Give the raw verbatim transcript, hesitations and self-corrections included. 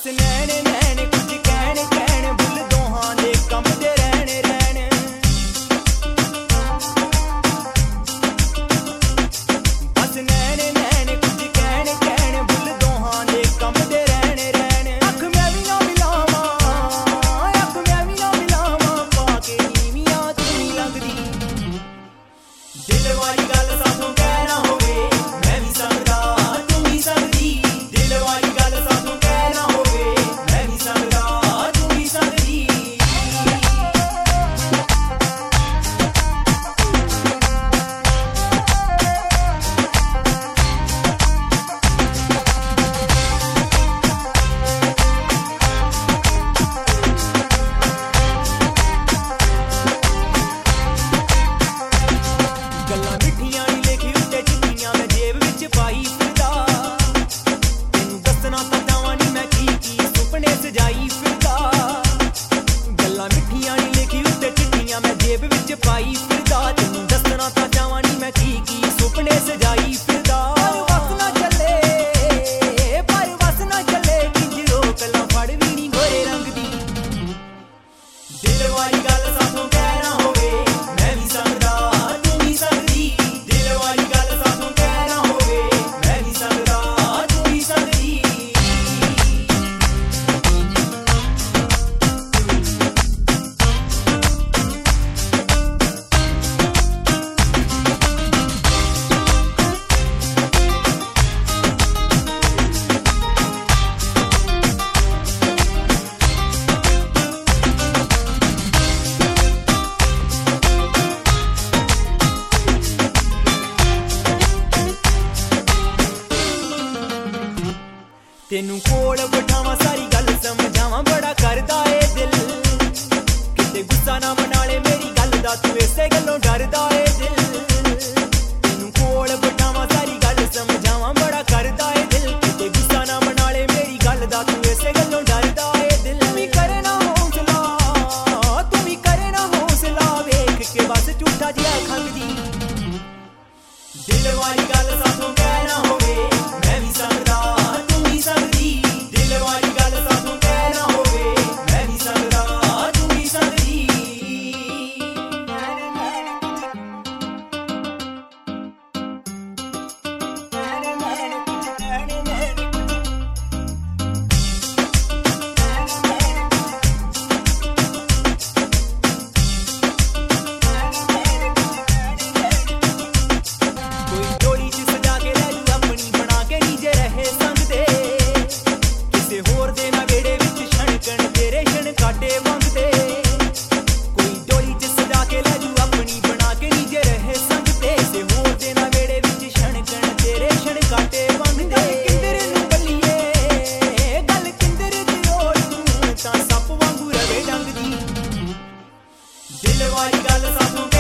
बस नैन नैन कुछ कहण कहण बुल दोहां दे कंबदे रहण रहण बस नैन नैन कुछ कहण कहण बुल दोहां दे कंबदे रहण रहण अख मैं भी ना मिलावां अख मैं भी ना मिलावां पाके नीवियां तू नहीं लगदी दिल वाली गल साथों कहना होवे मैं भी सकदा तू भी सकदी दिल वाली गल साथों कहना होवे मैं भी सकदा तू भी सकदी गल्लां मिठियां नी लिखी उत्ते चिट्ठियां मैं जेब विच पाई फिरदा तैनूं दस्सना तां चाहवां नी मैं की की सुपने सजाई फिरदा गल्लां मिठियां नी लिखी उत्ते चिट्ठियां मैं जेब विच पाई फिरदा तैनूं दस्सना तां चाहवां नी मैं की की सुपने सजाई फिरदा पर वस ना चले पर वस ना चले किंजरो कल्लां फड़ वी नी गोरे रंग दी दिल वाली गल साथों कहना होवे मैं भी सकदा तू भी सकदी दिल वाली गल साथों कहना होवे मैं भी सकदा तू भी सकदी तेनू कोल बिठावां सारी गल समझावां बड़ा करदा ए दिल किते गुस्सा ना मना ले मेरी गल दा तू इसे गल्लों डरदा ए दिल तेनू कोल बिठावां सारी गल समझावां बड़ा करदा ए दिल किते गुस्सा ना मना ले मेरी गल दा तू इसे गल्लों डरदा ए दिल तू भी करे ना हौसला तू भी करे ना हौसला वेख के बस झूठा जिहा खंगदी दिल वाली गल साथों कहना होवे मैं भी सकदा तू भी सकदी दिल वाली गल साथों कहना होवे मैं भी सकदा तू भी सकदी कोई डोली च सजा के लै जू अपनी बना के नी जे रहे संग दे किसे होर दे ना वेड़े विच छणकण तेरे छण काटे मंगदे कोई डोली च सजा के लै जू अपनी बना के नी जे रहे संग दे किसे होर दे ना वेड़े विच छणकण तेरे छण काटे मंगदे किंदर नूं बल्लीए गल किंदर दी ओड़ तूं तां सप वांगू रवे डंग दी दिल वाली गल साथों